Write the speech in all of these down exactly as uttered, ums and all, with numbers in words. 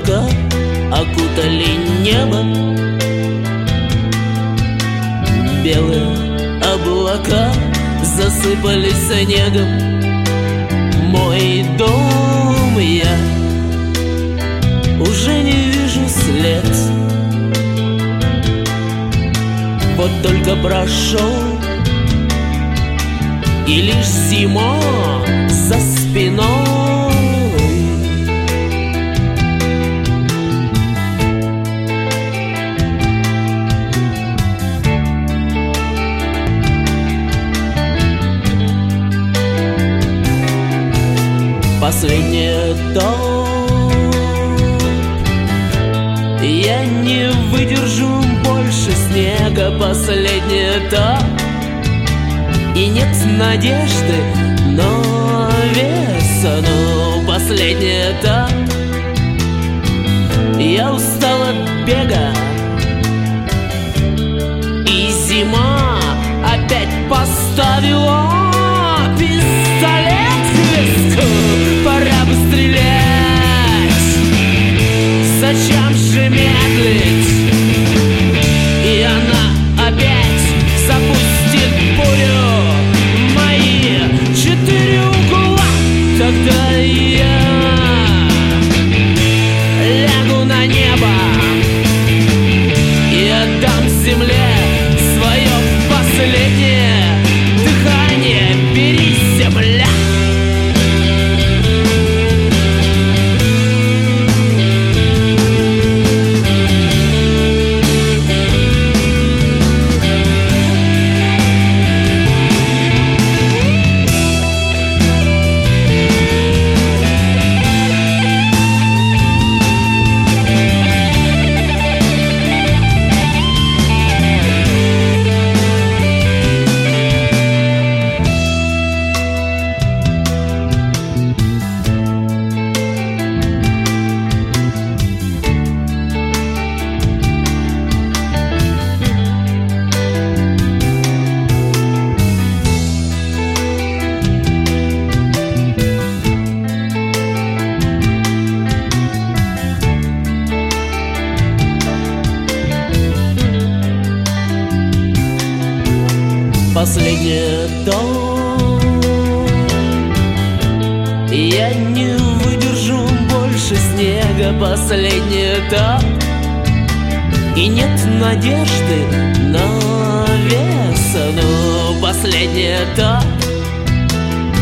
облака окутали небо. Белые облака засыпались снегом. Мой дом я уже не вижу след. Вот только прошел, и лишь зима за спиной. Последний этап, я не выдержу больше снега. Последний этап, и нет надежды, но веса. Ну, последний этап, я устал от бега, и зима опять поставила пистолет к виску. Пора бы стрелять, зачем же медлить? И она опять запустит пулю в мои четыре угла. Тогда я лягу на небо и отдам земле свое последнее дыхание. Бери, земля. Последний дом, я не выдержу больше снега. Последний этап, и нет надежды на веса. Ну, последний этап,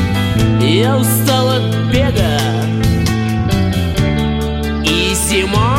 я устал от бега, и зима